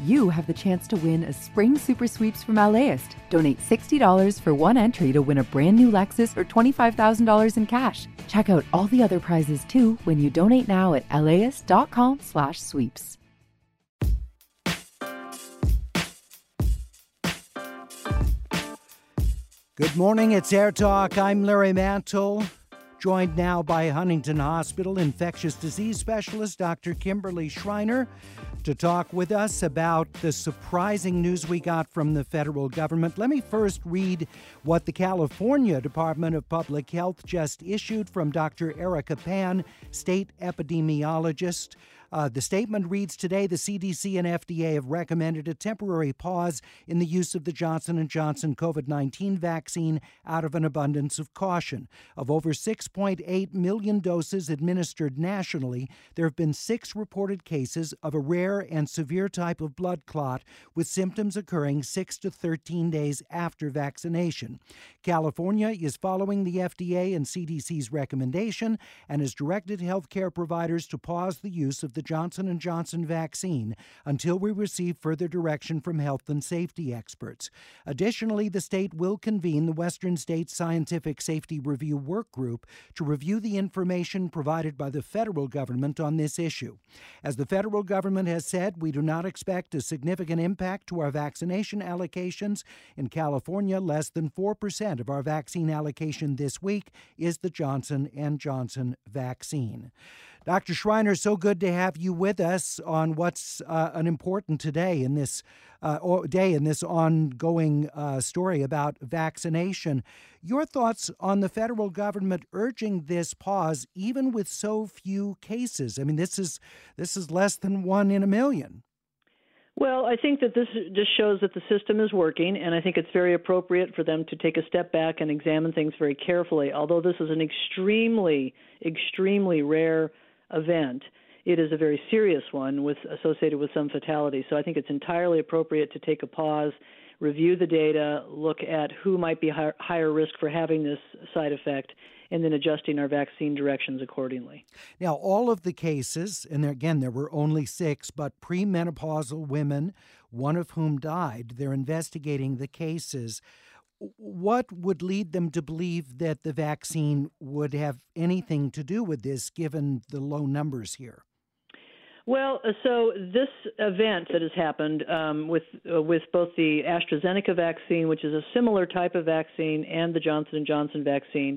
you have the chance to win a spring super sweeps from LAist. Donate $60 for one entry to win a brand new Lexus or $25,000 in cash. Check out all the other prizes too when you donate now at LAist.com/sweeps. Good morning, it's Air Talk. I'm Larry Mantle, joined now by Huntington Hospital infectious disease specialist Dr. Kimberly Schreiner to talk with us about the surprising news we got from the federal government. Let me first read what the California Department of Public Health just issued from Dr. Erica Pan, state epidemiologist. The statement reads, today the CDC and FDA have recommended a temporary pause in the use of the Johnson & Johnson COVID-19 vaccine out of an abundance of caution. Of over 6.8 million doses administered nationally, there have been 6 reported cases of a rare and severe type of blood clot with symptoms occurring 6 to 13 days after vaccination. California is following the FDA and CDC's recommendation and has directed healthcare providers to pause the use of the Johnson & Johnson vaccine until we receive further direction from health and safety experts. Additionally, the state will convene the Western States Scientific Safety Review Work Group to review the information provided by the federal government on this issue. As the federal government has said, we do not expect a significant impact to our vaccination allocations. In California, less than 4% of our vaccine allocation this week is the Johnson & Johnson vaccine. Dr. Schreiner, so good to have you with us on what's an important day in this ongoing story about vaccination. Your thoughts on the federal government urging this pause, even with so few cases? I mean, this is less than 1 in a million. Well, I think that this just shows that the system is working, and I think it's very appropriate for them to take a step back and examine things very carefully. Although this is an extremely, extremely rare event, it is a very serious one associated with some fatality. So I think it's entirely appropriate to take a pause, review the data, look at who might be higher risk for having this side effect, and then adjusting our vaccine directions accordingly. Now, all of the cases, and again, there were only 6, but premenopausal women, one of whom died, they're investigating the cases. What would lead them to believe that the vaccine would have anything to do with this, given the low numbers here? Well, so this event that has happened with both the AstraZeneca vaccine, which is a similar type of vaccine, and the Johnson & Johnson vaccine,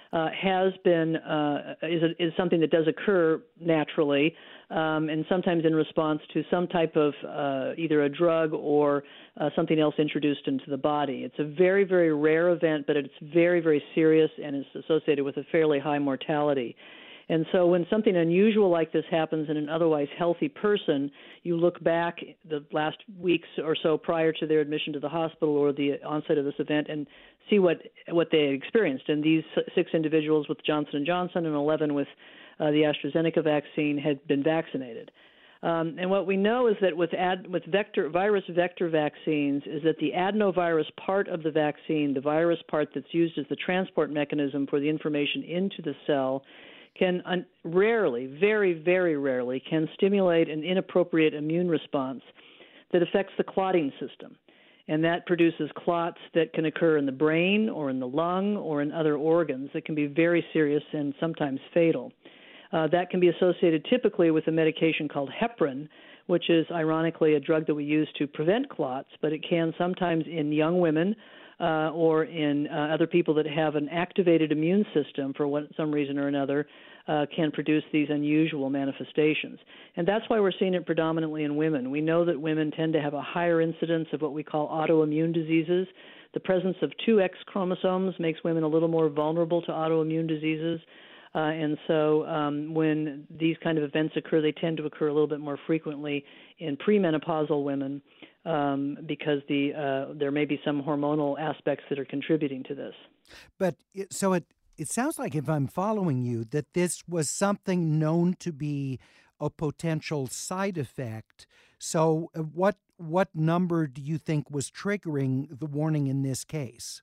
is something that does occur naturally, and sometimes in response to some type of either a drug or something else introduced into the body. It's a very, very rare event, but it's very, very serious and is associated with a fairly high mortality. And so when something unusual like this happens in an otherwise healthy person, you look back the last weeks or so prior to their admission to the hospital or the onset of this event and see what they experienced. And these 6 individuals with Johnson & Johnson and 11 with the AstraZeneca vaccine had been vaccinated. And what we know is that with virus vector vaccines is that the adenovirus part of the vaccine, the virus part that's used as the transport mechanism for the information into the cell, can rarely, very, very rarely, can stimulate an inappropriate immune response that affects the clotting system. And that produces clots that can occur in the brain or in the lung or in other organs that can be very serious and sometimes fatal. That can be associated typically with a medication called heparin, which is ironically a drug that we use to prevent clots, but it can sometimes in young women or in other people that have an activated immune system for some reason or another can produce these unusual manifestations. And that's why we're seeing it predominantly in women. We know that women tend to have a higher incidence of what we call autoimmune diseases. The presence of 2 X chromosomes makes women a little more vulnerable to autoimmune diseases. And so when these kind of events occur, they tend to occur a little bit more frequently in premenopausal women because there may be some hormonal aspects that are contributing to this. But it sounds like, if I'm following you, that this was something known to be a potential side effect. So what number do you think was triggering the warning in this case?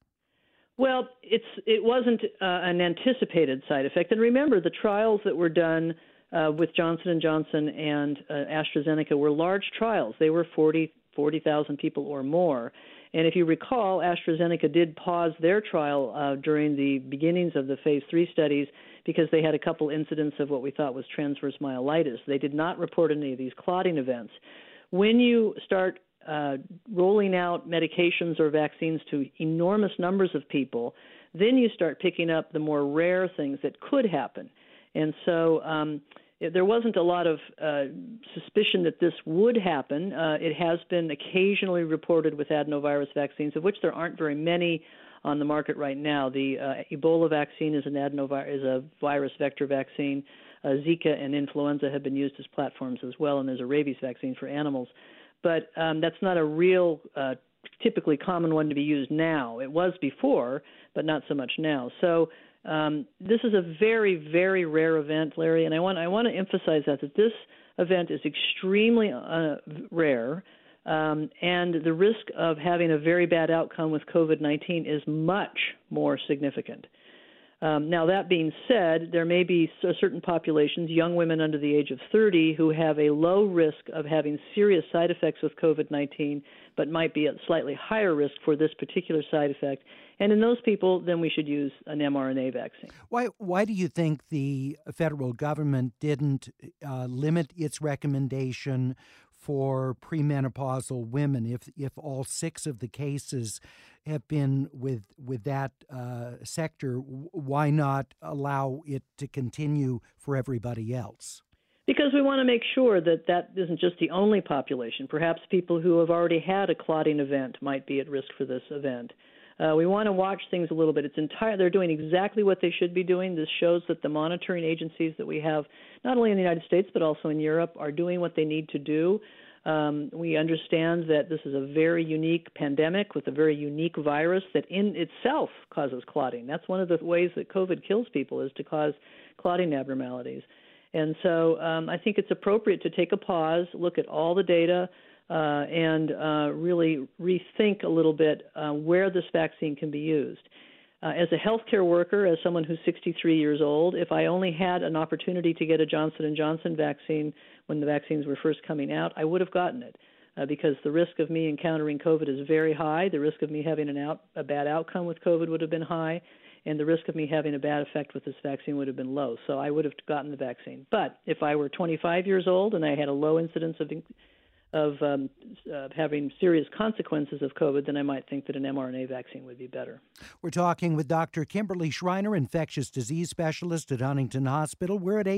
Well, it wasn't an anticipated side effect. And remember, the trials that were done with Johnson & Johnson and AstraZeneca were large trials. They were 40,000 people or more. And if you recall, AstraZeneca did pause their trial during the beginnings of the phase 3 studies because they had a couple incidents of what we thought was transverse myelitis. They did not report any of these clotting events. When you start rolling out medications or vaccines to enormous numbers of people, then you start picking up the more rare things that could happen. And so there wasn't a lot of suspicion that this would happen. It has been occasionally reported with adenovirus vaccines, of which there aren't very many on the market right now. The Ebola vaccine is a virus vector vaccine. Zika and influenza have been used as platforms as well, and there's a rabies vaccine for animals. But that's not a real typically common one to be used now. It was before, but not so much now. So this is a very, very rare event, Larry, and I want to emphasize that this event is extremely rare, and the risk of having a very bad outcome with COVID-19 is much more significant. Now, that being said, there may be certain populations, young women under the age of 30, who have a low risk of having serious side effects with COVID-19, but might be at slightly higher risk for this particular side effect. And in those people, then we should use an mRNA vaccine. Why do you think the federal government didn't limit its recommendation for premenopausal women if all 6 of the cases have been with that sector? Why not allow it to continue for everybody else? Because we want to make sure that that isn't just the only population. Perhaps people who have already had a clotting event might be at risk for this event. We want to watch things a little bit. They're doing exactly what they should be doing. This shows that the monitoring agencies that we have, not only in the United States but also in Europe, are doing what they need to do. We understand that this is a very unique pandemic with a very unique virus that in itself causes clotting. That's one of the ways that COVID kills people, is to cause clotting abnormalities. And so I think it's appropriate to take a pause, look at all the data, and really rethink a little bit where this vaccine can be used. As a healthcare worker, as someone who's 63 years old, if I only had an opportunity to get a Johnson & Johnson vaccine when the vaccines were first coming out, I would have gotten it because the risk of me encountering COVID is very high. The risk of me having a bad outcome with COVID would have been high, and the risk of me having a bad effect with this vaccine would have been low. So I would have gotten the vaccine. But if I were 25 years old and I had a low incidence of having serious consequences of COVID, then I might think that an mRNA vaccine would be better. We're talking with Dr. Kimberly Schreiner, infectious disease specialist at Huntington Hospital. We're at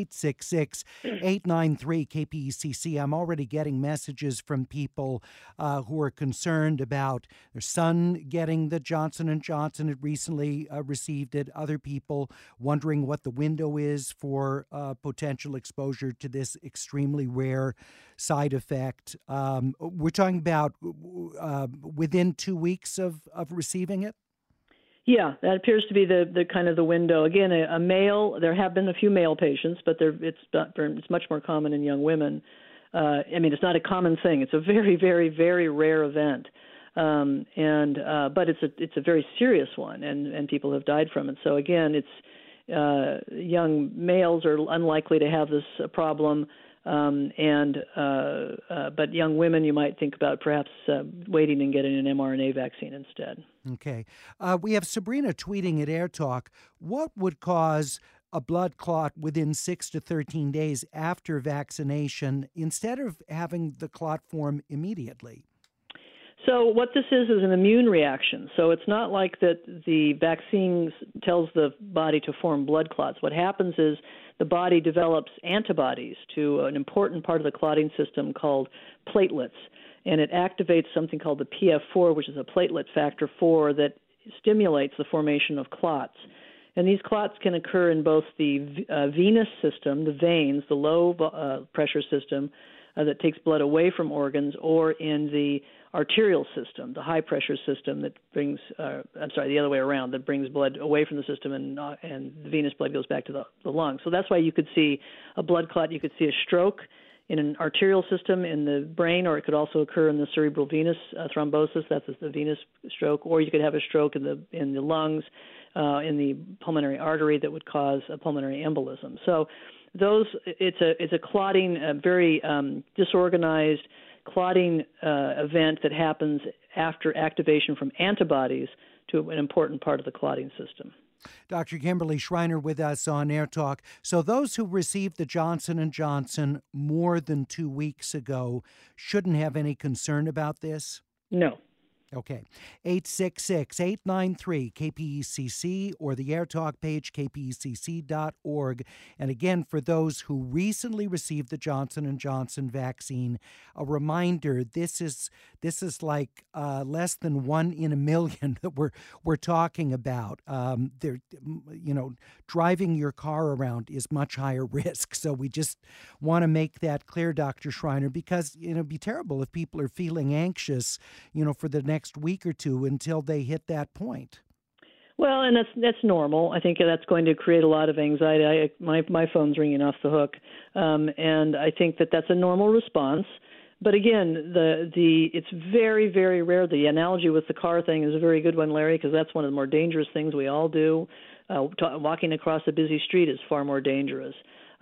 866-893-KPECC. I'm already getting messages from people who are concerned about their son getting the Johnson & Johnson. It recently received it. Other people wondering what the window is for potential exposure to this extremely rare side effect. We're talking about within 2 weeks of receiving it? Yeah, that appears to be the kind of the window. Again, a male, there have been a few male patients, but it's much more common in young women. It's not a common thing. It's a very, very, very rare event. But it's a very serious one, and people have died from it. So again, it's young males are unlikely to have this problem. But young women, you might think about perhaps waiting and getting an mRNA vaccine instead. Okay. We have Sabrina tweeting at Air Talk. What would cause a blood clot within 6 to 13 days after vaccination instead of having the clot form immediately? So what this is an immune reaction. So it's not like that the vaccine tells the body to form blood clots. What happens is the body develops antibodies to an important part of the clotting system called platelets, and it activates something called the PF4, which is a platelet factor 4 that stimulates the formation of clots. And these clots can occur in both the venous system, the veins, the low pressure system that takes blood away from organs, or in the arterial system, the high pressure system that brings, the other way around, that brings blood away from the system and the venous blood goes back to the lungs. So that's why you could see a blood clot, you could see a stroke in an arterial system in the brain, or it could also occur in the cerebral venous thrombosis, that's the venous stroke, or you could have a stroke in the lungs, in the pulmonary artery that would cause a pulmonary embolism. So it's a clotting, very disorganized clotting event that happens after activation from antibodies to an important part of the clotting system. Dr. Kimberly Shriner with us on Air Talk. So those who received the Johnson & Johnson more than 2 weeks ago shouldn't have any concern about this? No. Okay. 866-893-KPECC or the Air Talk page, kpecc.org. And again, for those who recently received the Johnson & Johnson vaccine, a reminder, this is like less than 1 in a million that we're talking about. Driving your car around is much higher risk. So we just want to make that clear, Dr. Shriner, because it'd be terrible if people are feeling anxious, for the next week or two until they hit that point. Well, and that's normal. I think that's going to create a lot of anxiety. My phone's ringing off the hook, and I think that's a normal response. But again, it's very, very rare. The analogy with the car thing is a very good one, Larry, because that's one of the more dangerous things we all do. Walking across a busy street is far more dangerous.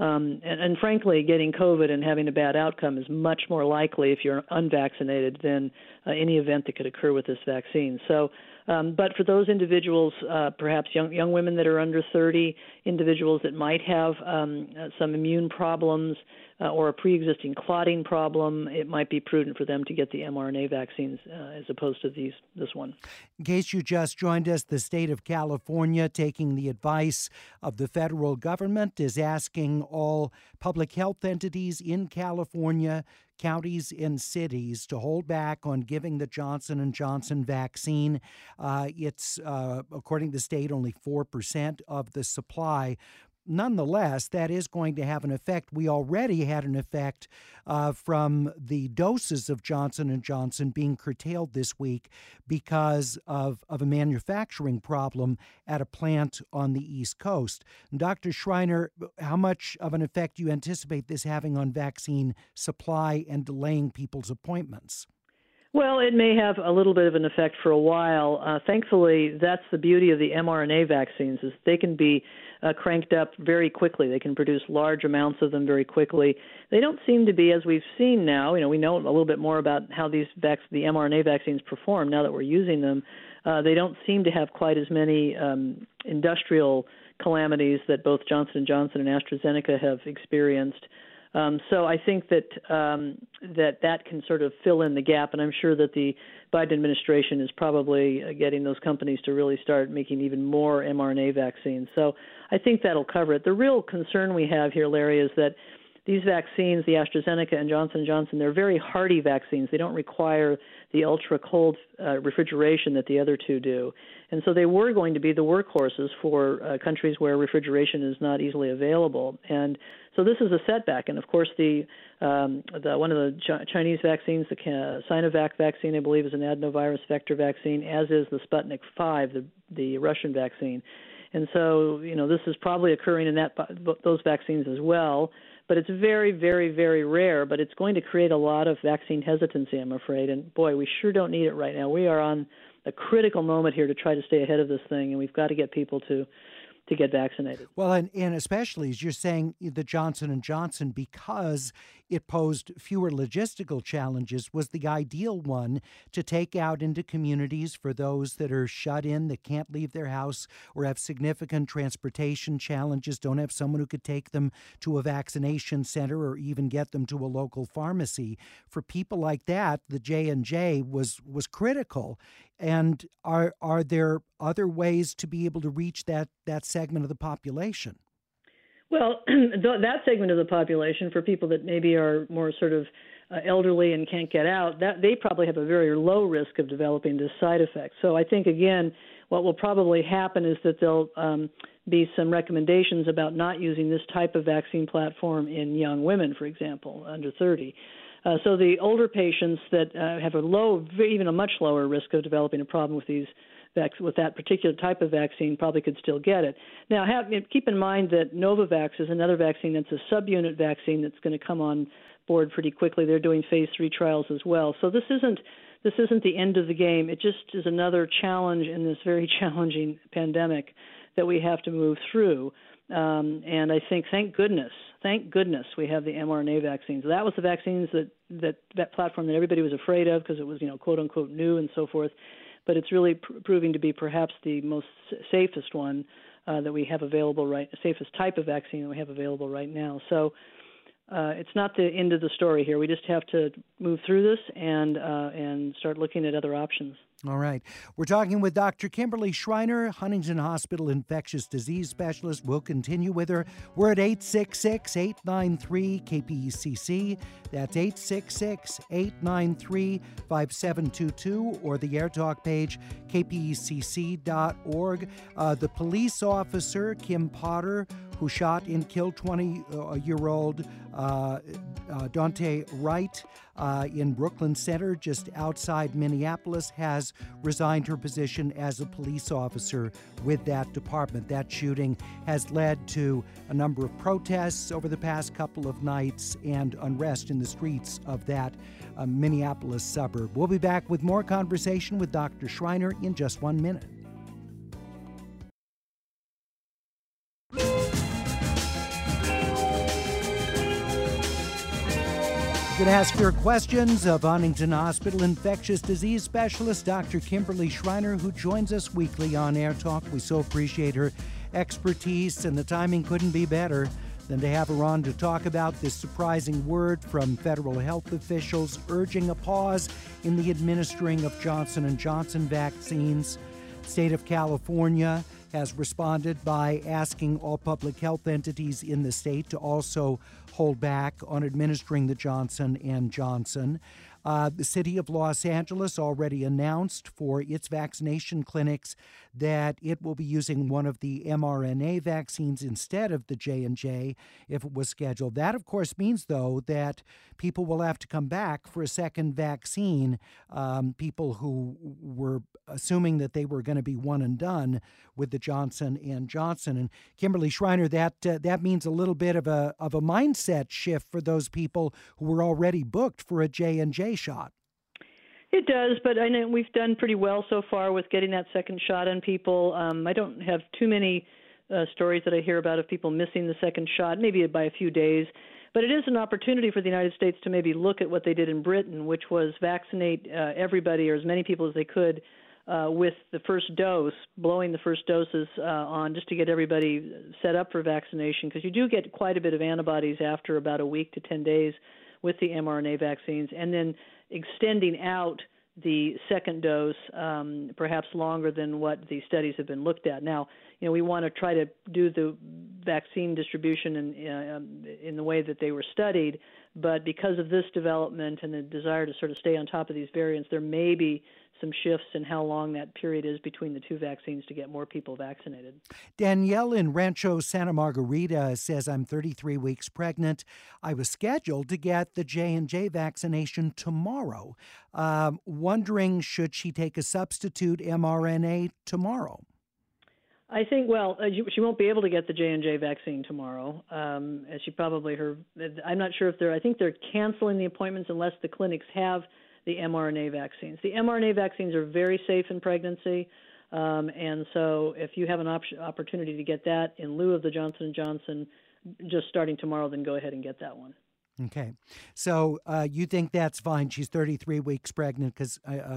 And frankly, getting COVID and having a bad outcome is much more likely if you're unvaccinated than any event that could occur with this vaccine. So, but for those individuals, perhaps young women that are under 30, individuals that might have some immune problems or a pre-existing clotting problem, it might be prudent for them to get the mRNA vaccines as opposed to this one. In case you just joined us, the state of California, taking the advice of the federal government, is asking all public health entities in California, counties and cities to hold back on giving the Johnson & Johnson vaccine. It's, according to the state, only 4% of the supply. Nonetheless, that is going to have an effect. We already had an effect from the doses of Johnson & Johnson being curtailed this week because of a manufacturing problem at a plant on the East Coast. And Dr. Shriner, how much of an effect do you anticipate this having on vaccine supply and delaying people's appointments? Well, it may have a little bit of an effect for a while. Thankfully, that's the beauty of the mRNA vaccines, is they can be cranked up very quickly. They can produce large amounts of them very quickly. They don't seem to be, as we've seen now, we know a little bit more about how the mRNA vaccines perform now that we're using them. They don't seem to have quite as many industrial calamities that both Johnson & Johnson and AstraZeneca have experienced. So I think that that can sort of fill in the gap, and I'm sure that the Biden administration is probably getting those companies to really start making even more mRNA vaccines. So I think that'll cover it. The real concern we have here, Larry, is that these vaccines, the AstraZeneca and Johnson & Johnson, they're very hardy vaccines. They don't require the ultra-cold refrigeration that the other two do. And so they were going to be the workhorses for countries where refrigeration is not easily available. And so this is a setback. And, of course, one of the Chinese vaccines, the Sinovac vaccine, I believe, is an adenovirus vector vaccine, as is the Sputnik V, the Russian vaccine. And so, this is probably occurring in those vaccines as well. But it's very, very, very rare. But it's going to create a lot of vaccine hesitancy, I'm afraid. And, boy, we sure don't need it right now. We are on a critical moment here to try to stay ahead of this thing, and we've got to get people to get vaccinated. Well, and especially, as you're saying, the Johnson & Johnson, because it posed fewer logistical challenges, was the ideal one to take out into communities for those that are shut in, that can't leave their house or have significant transportation challenges, don't have someone who could take them to a vaccination center or even get them to a local pharmacy. For people like that, the J&J was critical. And are there other ways to be able to reach that segment of the population? Well, that segment of the population, for people that maybe are more sort of elderly and can't get out, that they probably have a very low risk of developing this side effect. So I think, again, what will probably happen is that there'll be some recommendations about not using this type of vaccine platform in young women, for example, under 30. So the older patients that have even a much lower risk of developing a problem with that particular type of vaccine probably could still get it. Now, keep in mind that Novavax is another vaccine that's a subunit vaccine that's going to come on board pretty quickly. They're doing phase 3 trials as well. So this isn't the end of the game. It just is another challenge in this very challenging pandemic that we have to move through. And I think, thank goodness, we have the mRNA vaccines. That was the vaccines that platform that everybody was afraid of because it was, quote unquote new and so forth. But it's really proving to be perhaps the most safest one that we have available safest type of vaccine that we have available right now. So it's not the end of the story here. We just have to move through this and start looking at other options. All right. We're talking with Dr. Kimberly Shriner, Huntington Hospital infectious disease specialist. We'll continue with her. We're at 866-893-KPECC. That's 866-893-5722 or the AirTalk page, kpecc.org. The police officer, Kim Potter, who shot and killed 20-year-old Daunte Wright in Brooklyn Center, just outside Minneapolis, has resigned her position as a police officer with that department. That shooting has led to a number of protests over the past couple of nights and unrest in the streets of that Minneapolis suburb. We'll be back with more conversation with Dr. Shriner in just 1 minute. You can ask your questions of Huntington Hospital infectious disease specialist Dr. Kimberly Shriner, who joins us weekly on Air Talk. We so appreciate her expertise, and the timing couldn't be better than to have her on to talk about this surprising word from federal health officials urging a pause in the administering of Johnson & Johnson vaccines. State of California has responded by asking all public health entities in the state to also hold back on administering the Johnson & Johnson. The city of Los Angeles already announced for its vaccination clinics that it will be using one of the mRNA vaccines instead of the J&J if it was scheduled. That, of course, means, though, that people will have to come back for a second vaccine. People who were assuming that they were going to be one and done with the Johnson & Johnson. And Kimberly Shriner, that means a little bit of a mindset shift for those people who were already booked for a J&J shot. It does, but I know we've done pretty well so far with getting that second shot on people. I don't have too many stories that I hear about of people missing the second shot, maybe by a few days. But it is an opportunity for the United States to maybe look at what they did in Britain, which was vaccinate everybody or as many people as they could with the first dose, blowing the first doses on just to get everybody set up for vaccination, because you do get quite a bit of antibodies after about a week to 10 days with the mRNA vaccines, and then extending out the second dose perhaps longer than what the studies have been looked at. Now, we want to try to do the vaccine distribution in the way that they were studied, but because of this development and the desire to sort of stay on top of these variants, there may be some shifts in how long that period is between the two vaccines to get more people vaccinated. Danielle in Rancho Santa Margarita says, I'm 33 weeks pregnant. I was scheduled to get the J&J vaccination tomorrow. Wondering, should she take a substitute mRNA tomorrow? I think, she won't be able to get the J&J vaccine tomorrow, as she probably heard. I'm not sure if I think they're canceling the appointments unless the clinics have the mRNA vaccines. The mRNA vaccines are very safe in pregnancy, and so if you have an opportunity to get that in lieu of the Johnson & Johnson just starting tomorrow, then go ahead and get that one. Okay. So you think that's fine. She's 33 weeks pregnant because,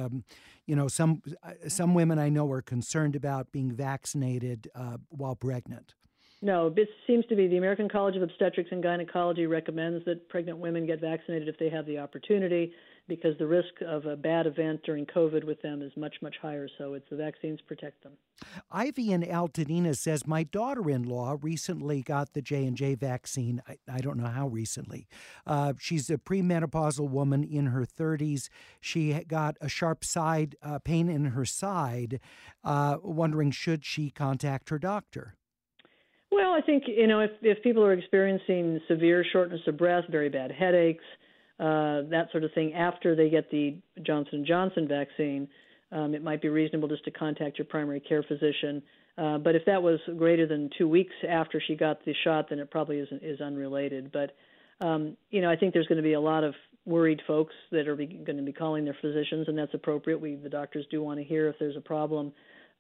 some women I know are concerned about being vaccinated while pregnant. No, this seems to be the American College of Obstetrics and Gynecology recommends that pregnant women get vaccinated if they have the opportunity, because the risk of a bad event during COVID with them is much, much higher. So it's the vaccines protect them. Ivy in Altadena says, my daughter-in-law recently got the J&J vaccine. I don't know how recently. She's a premenopausal woman in her 30s. She got a sharp side pain in her side, wondering, should she contact her doctor? Well, I think, if people are experiencing severe shortness of breath, very bad headaches, that sort of thing after they get the Johnson & Johnson vaccine, it might be reasonable just to contact your primary care physician. But if that was greater than 2 weeks after she got the shot, then it probably is unrelated. But, I think there's going to be a lot of worried folks that are going to be calling their physicians, and that's appropriate. The doctors do want to hear if there's a problem.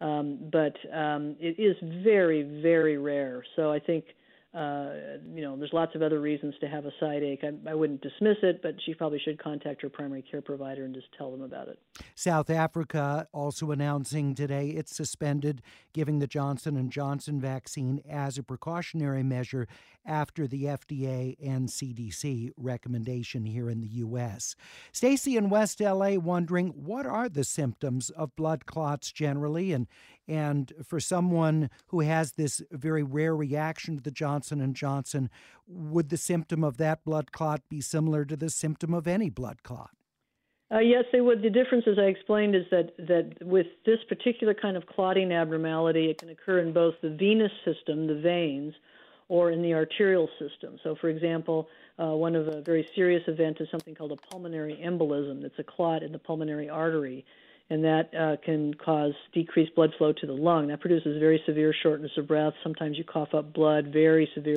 but it is very, very rare. So I think, there's lots of other reasons to have a side ache. I wouldn't dismiss it, but she probably should contact her primary care provider and just tell them about it. South Africa also announcing today it's suspended giving the Johnson & Johnson vaccine as a precautionary measure after the FDA and CDC recommendation here in the U.S. Stacy in West L.A. wondering, what are the symptoms of blood clots generally? And for someone who has this very rare reaction to the Johnson & Johnson, would the symptom of that blood clot be similar to the symptom of any blood clot? Yes, they would. The difference, as I explained, is that with this particular kind of clotting abnormality, it can occur in both the venous system, the veins, or in the arterial system. So, for example, one of a very serious event is something called a pulmonary embolism. It's a clot in the pulmonary artery, and that can cause decreased blood flow to the lung. That produces very severe shortness of breath. Sometimes you cough up blood, very severe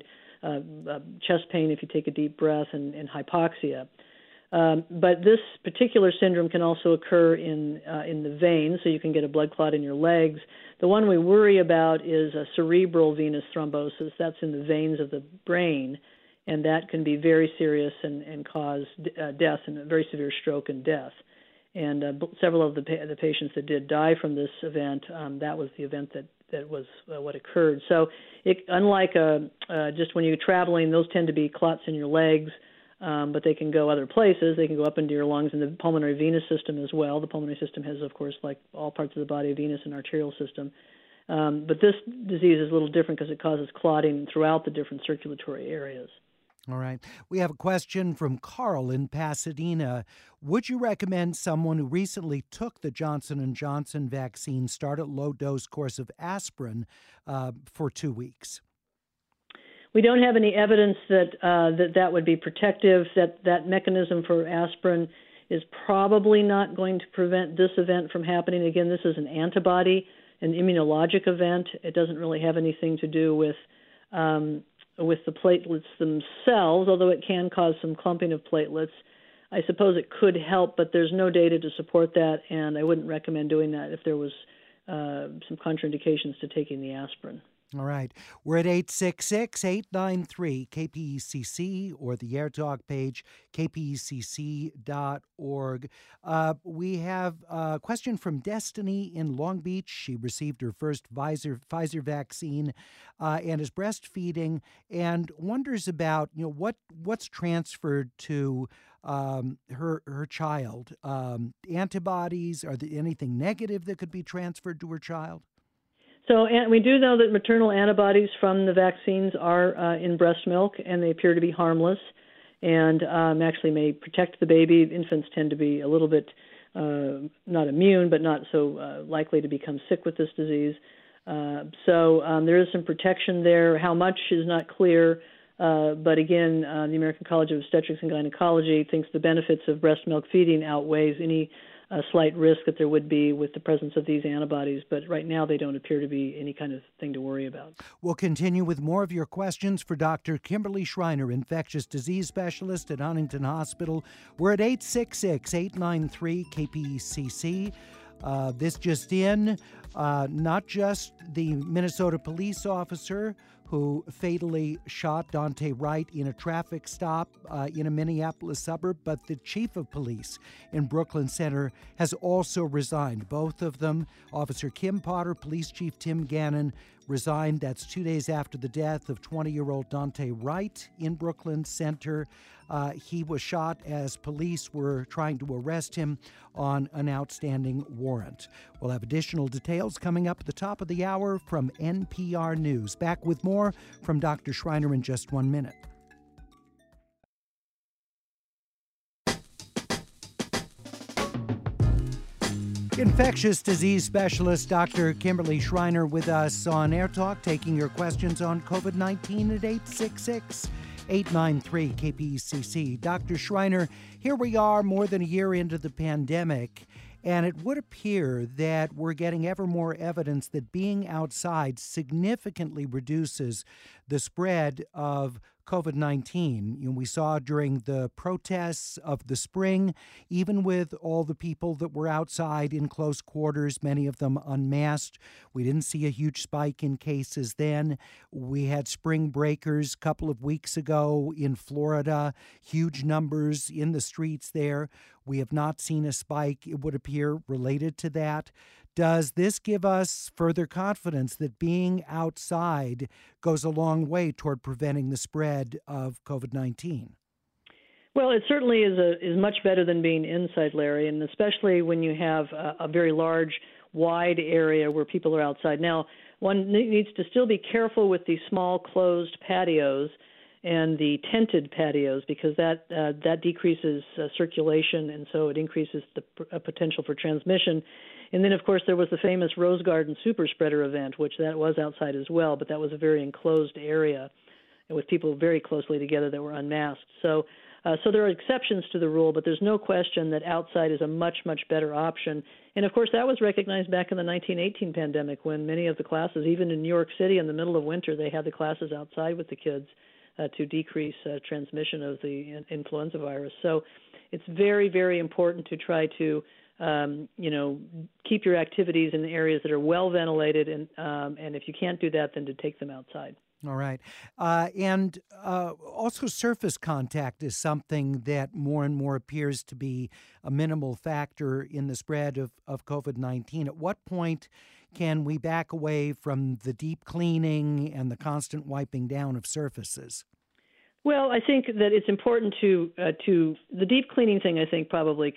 chest pain if you take a deep breath, and hypoxia. But this particular syndrome can also occur in the veins, so you can get a blood clot in your legs. The one we worry about is a cerebral venous thrombosis. That's in the veins of the brain, and that can be very serious and cause death, and a very severe stroke and death. And several of the patients that did die from this event, that was the event that was what occurred. So unlike just when you're traveling, those tend to be clots in your legs, but they can go other places. They can go up into your lungs and the pulmonary venous system as well. The pulmonary system has, of course, like all parts of the body, a venous and arterial system. But this disease is a little different because it causes clotting throughout the different circulatory areas. All right. We have a question from Carl in Pasadena. Would you recommend someone who recently took the Johnson & Johnson vaccine start a low-dose course of aspirin for 2 weeks? We don't have any evidence that would be protective, that mechanism for aspirin is probably not going to prevent this event from happening. Again, this is an antibody, an immunologic event. It doesn't really have anything to do with the platelets themselves, although it can cause some clumping of platelets. I suppose it could help, but there's no data to support that, and I wouldn't recommend doing that if there was some contraindications to taking the aspirin. All right. We're at 866-893-KPECC or the AirTalk page, kpecc.org. We have a question from Destiny in Long Beach. She received her first Pfizer vaccine and is breastfeeding and wonders about, what's transferred to her child. Antibodies, are there anything negative that could be transferred to her child? So we do know that maternal antibodies from the vaccines are in breast milk, and they appear to be harmless and actually may protect the baby. Infants tend to be a little bit not immune, but not so likely to become sick with this disease. So there is some protection there. How much is not clear, but again, the American College of Obstetrics and Gynecology thinks the benefits of breast milk feeding outweighs any slight risk that there would be with the presence of these antibodies, but right now they don't appear to be any kind of thing to worry about. We'll continue with more of your questions for Dr. Kimberly Schreiner, infectious disease specialist at Huntington Hospital. We're at 866-893-KPECC. This just in, not just the Minnesota police officer who fatally shot Daunte Wright in a traffic stop in a Minneapolis suburb, but the chief of police in Brooklyn Center has also resigned. Both of them, Officer Kim Potter, Police Chief Tim Gannon, resigned. That's 2 days after the death of 20-year-old Daunte Wright in Brooklyn Center. He was shot as police were trying to arrest him on an outstanding warrant. We'll have additional details coming up at the top of the hour from NPR News. Back with more from Dr. Schreiner in just 1 minute. Infectious disease specialist Dr. Kimberly Schreiner with us on Air Talk, taking your questions on COVID-19 at 866-893-KPECC. Dr. Schreiner, here we are more than a year into the pandemic, and it would appear that we're getting ever more evidence that being outside significantly reduces the spread of COVID-19. We saw during the protests of the spring, even with all the people that were outside in close quarters, many of them unmasked, we didn't see a huge spike in cases then. We had spring breakers a couple of weeks ago in Florida, huge numbers in the streets there. We have not seen a spike, it would appear, related to that. Does this give us further confidence that being outside goes a long way toward preventing the spread of COVID-19? Well, it certainly is much better than being inside, Larry, and especially when you have a very large, wide area where people are outside. Now, one needs to still be careful with the small closed patios and the tented patios, because that decreases circulation, and so it increases the potential for transmission. And then, of course, there was the famous Rose Garden super spreader event, which that was outside as well, but that was a very enclosed area with people very closely together that were unmasked. So there are exceptions to the rule, but there's no question that outside is a much, much better option. And, of course, that was recognized back in the 1918 pandemic when many of the classes, even in New York City in the middle of winter, they had the classes outside with the kids to decrease transmission of the influenza virus. So it's very, very important to try to keep your activities in areas that are well ventilated, and if you can't do that, then to take them outside. All right. And also surface contact is something that more and more appears to be a minimal factor in the spread of COVID-19. At what point can we back away from the deep cleaning and the constant wiping down of surfaces? Well, I think that it's important to the deep cleaning thing, I think probably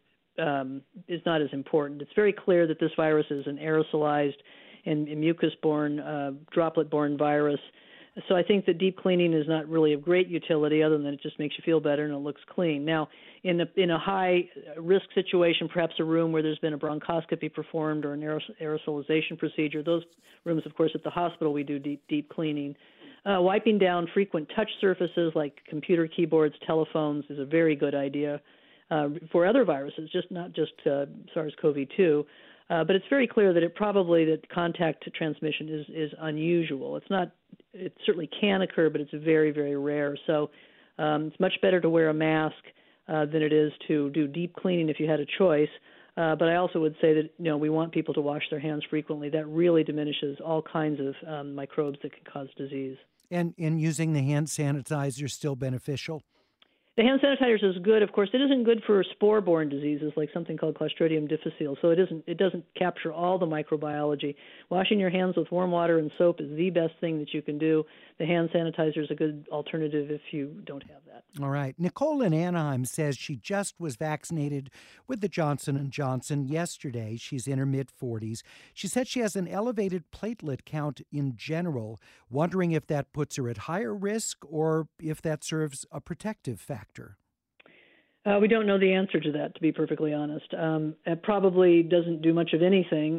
is not as important. It's very clear that this virus is an aerosolized and mucus-borne, droplet-borne virus. So I think that deep cleaning is not really of great utility, other than it just makes you feel better and it looks clean. Now, in a high-risk situation, perhaps a room where there's been a bronchoscopy performed or an aerosolization procedure, those rooms, of course, at the hospital, we do deep cleaning. Wiping down frequent touch surfaces like computer keyboards, telephones is a very good idea for other viruses, not just SARS-CoV-2. But it's very clear that contact transmission is unusual. It certainly can occur, but it's very, very rare. So it's much better to wear a mask than it is to do deep cleaning if you had a choice. But I also would say that we want people to wash their hands frequently. That really diminishes all kinds of microbes that can cause disease. And using the hand sanitizer still beneficial? The hand sanitizer is good. Of course, it isn't good for spore-borne diseases like something called Clostridium difficile. So it doesn't capture all the microbiology. Washing your hands with warm water and soap is the best thing that you can do. The hand sanitizer is a good alternative if you don't have that. All right. Nicole in Anaheim says she just was vaccinated with the Johnson & Johnson yesterday. She's in her mid-40s. She said she has an elevated platelet count in general, wondering if that puts her at higher risk or if that serves a protective factor. We don't know the answer to that, to be perfectly honest. It probably doesn't do much of anything,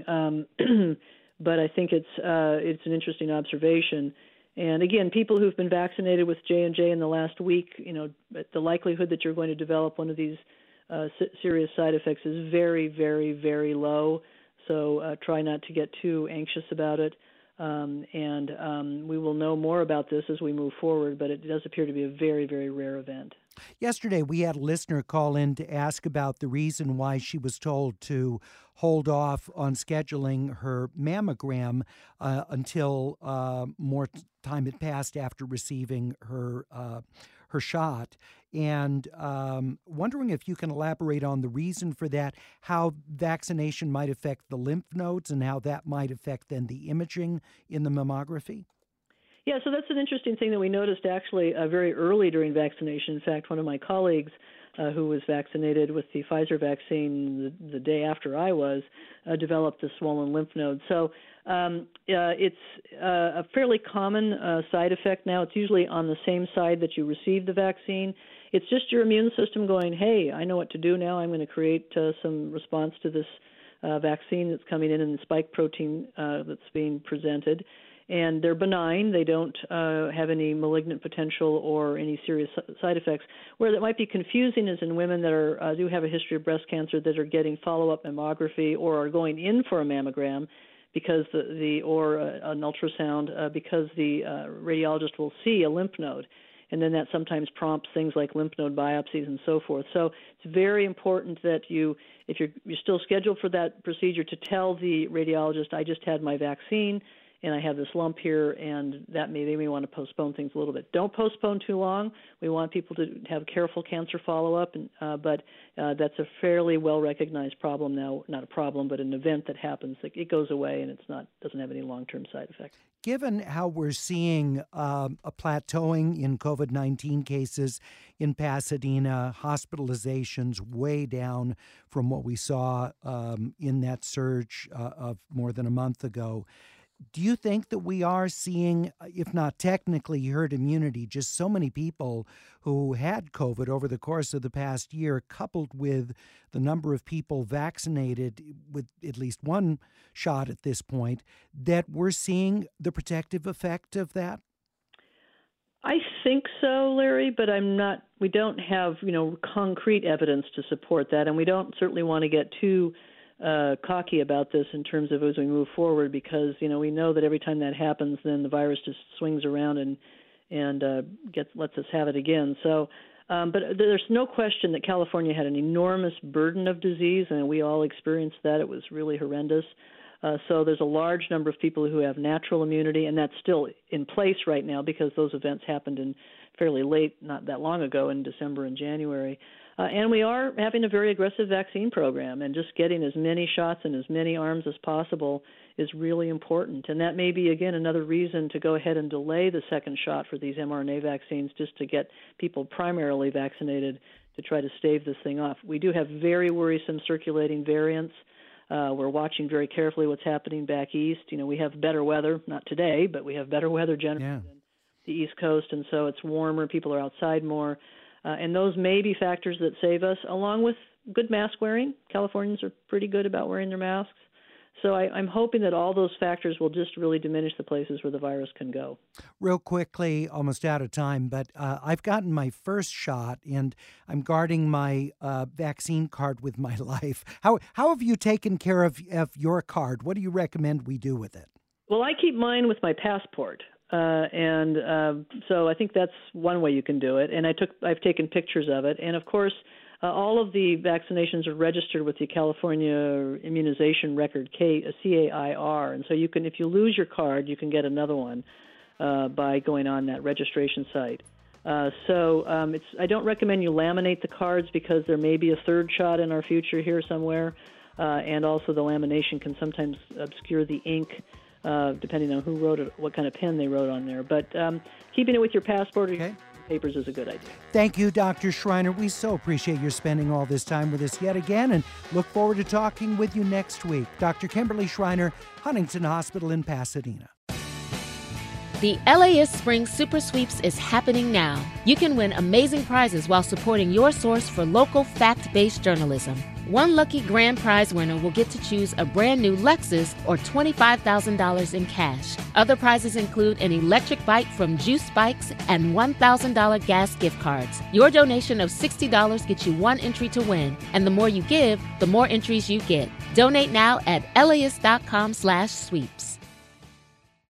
but I think it's an interesting observation. And again, people who've been vaccinated with J&J in the last week, the likelihood that you're going to develop one of these serious side effects is very, very, very low. So try not to get too anxious about it. And we will know more about this as we move forward, but it does appear to be a very, very rare event. Yesterday, we had a listener call in to ask about the reason why she was told to hold off on scheduling her mammogram until more time had passed after receiving her shot. And wondering if you can elaborate on the reason for that, how vaccination might affect the lymph nodes and how that might affect then the imaging in the mammography. Yeah, so that's an interesting thing that we noticed actually very early during vaccination. In fact, one of my colleagues who was vaccinated with the Pfizer vaccine the day after I was developed a swollen lymph node. So it's a fairly common side effect now. It's usually on the same side that you received the vaccine. It's just your immune system going, hey, I know what to do now. I'm going to create some response to this vaccine that's coming in and the spike protein that's being presented. And they're benign. They don't have any malignant potential or any serious side effects. Where that might be confusing is in women that do have a history of breast cancer that are getting follow-up mammography or are going in for a mammogram because or an ultrasound because the radiologist will see a lymph node. and then that sometimes prompts things like lymph node biopsies and so forth. So it's very important that if you're still scheduled for that procedure, to tell the radiologist, I just had my vaccine and I have this lump here, and they may want to postpone things a little bit. Don't postpone too long. We want people to have careful cancer follow-up, but that's a fairly well-recognized problem now. Not a problem, but an event that happens. It goes away, and doesn't have any long-term side effects. Given how we're seeing a plateauing in COVID-19 cases in Pasadena, hospitalizations way down from what we saw in that surge of more than a month ago, do you think that we are seeing, if not technically herd immunity, just so many people who had COVID over the course of the past year, coupled with the number of people vaccinated with at least one shot at this point, that we're seeing the protective effect of that? I think so, Larry, but we don't have, concrete evidence to support that, and we don't certainly want to get too cocky about this in terms of as we move forward, because we know that every time that happens, then the virus just swings around and lets us have it again. So, but there's no question that California had an enormous burden of disease, and we all experienced that. It was really horrendous. So there's a large number of people who have natural immunity, and that's still in place right now because those events happened in fairly late, not that long ago, in December and January. And we are having a very aggressive vaccine program, and just getting as many shots in as many arms as possible is really important. And that may be, again, another reason to go ahead and delay the second shot for these mRNA vaccines, just to get people primarily vaccinated to try to stave this thing off. We do have very worrisome circulating variants. We're watching very carefully what's happening back east. We have better weather, not today, but we have better weather generally than the East Coast, and so it's warmer, people are outside more. And those may be factors that save us, along with good mask wearing. Californians are pretty good about wearing their masks. So I'm hoping that all those factors will just really diminish the places where the virus can go. Real quickly, almost out of time, but I've gotten my first shot, and I'm guarding my vaccine card with my life. How have you taken care of your card? What do you recommend we do with it? Well, I keep mine with my passport. So I think that's one way you can do it. And I've taken pictures of it. And of course, all of the vaccinations are registered with the California Immunization Record, CAIR. And so if you lose your card, you can get another one by going on that registration site. I don't recommend you laminate the cards, because there may be a third shot in our future here somewhere. And also the lamination can sometimes obscure the ink, depending on who wrote it, what kind of pen they wrote on there. But keeping it with your passport or your papers is a good idea. Thank you, Dr. Schreiner. We so appreciate your spending all this time with us yet again, and look forward to talking with you next week. Dr. Kimberly Schreiner, Huntington Hospital in Pasadena. The LAist Spring Super Sweeps is happening now. You can win amazing prizes while supporting your source for local fact-based journalism. One lucky grand prize winner will get to choose a brand new Lexus or $25,000 in cash. Other prizes include an electric bike from Juice Bikes and $1,000 gas gift cards. Your donation of $60 gets you one entry to win, and the more you give, the more entries you get. Donate now at LAist.com/sweeps.